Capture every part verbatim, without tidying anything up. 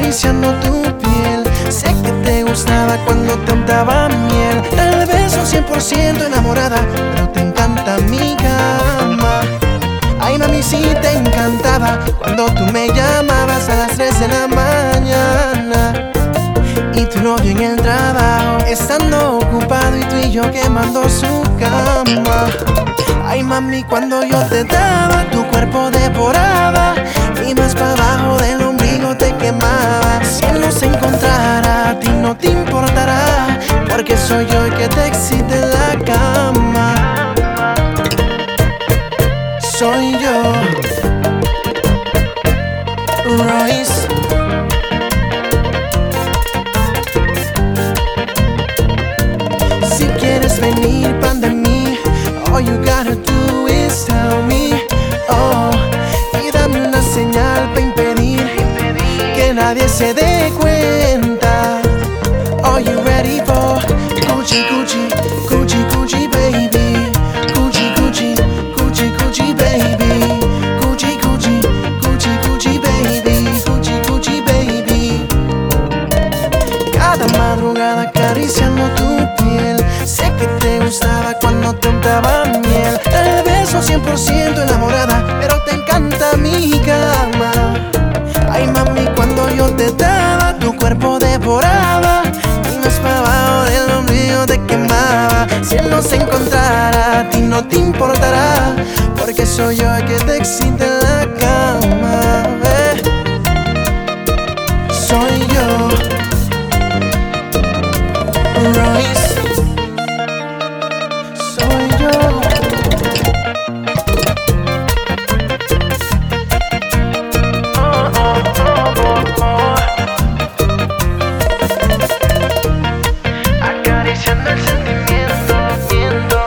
acariciando tu piel. Sé que te gustaba cuando te untaba miel. Tal vez no cien por ciento enamorada, pero te encanta mi cama. Ay mami, sí te encantaba cuando tú me llamabas a las tres de la mañana. Y tu novio en el trabajo, estando ocupado, y tú y yo quemando su cama. Ay mami, cuando yo te daba, tu cuerpo devoraba, y más para abajo del ombligo te quemaba. Si él no se encontrara, a ti no te importará, porque soy yo el que te excita en la cama. Soy yo, Royce. Si quieres venir pan de mí, all you gotta do is tell me, oh, y dame una señal para impedir que nadie se dé cuenta. Are you ready for Gucci, Gucci, Gucci, Gucci, baby? Gucci, Gucci, Gucci, Gucci, baby. Gucci, Gucci, Gucci, Gucci, baby. Gucci, Gucci, baby. Cada madrugada acariciando tu piel. Sé que te gustaba cuando te untaba miel. Tal vez no cien por ciento enamorada, pero te encanta mi cama. Ay mami, cuando yo te daba, tu cuerpo devoraba, y más para abajo del ombligo te quemaba. Si él no se encontrara, a ti no te importará, porque soy yo el que te excita en la cama, eh. Soy yo, Royce. Soy yo. Acariciando el sentimiento, viendo.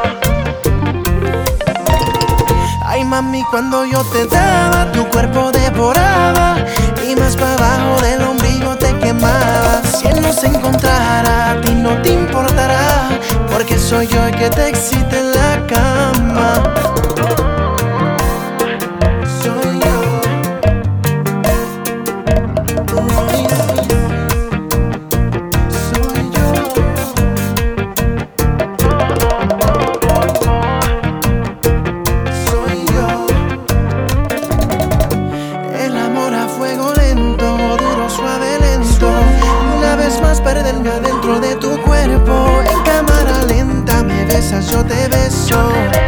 Ay mami, cuando yo te daba, tu cuerpo devoraba, y más para abajo del ombligo te quemaba. Si él no se encontrara, a ti no te importará, porque soy yo el que te excita en la cama. Soy yo, Royce. Soy yo, soy yo. El amor a fuego lento, duro, suave, lento. Una vez más perderme adentro de tu cuerpo. En cámara lenta me besas, yo te beso.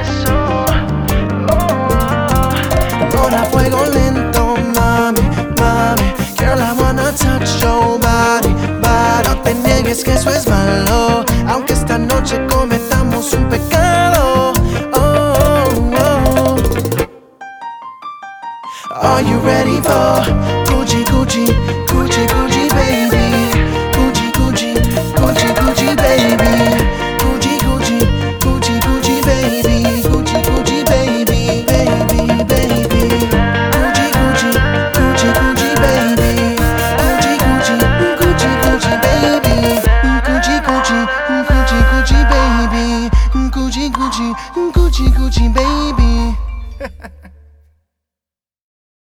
Amor a fuego lento, mami, mami. Girl, I wanna touch your body, body. No te niegues que eso es malo, aunque esta noche cometamos un pecado. Oh, oh. Are you ready for Gucci, Gucci,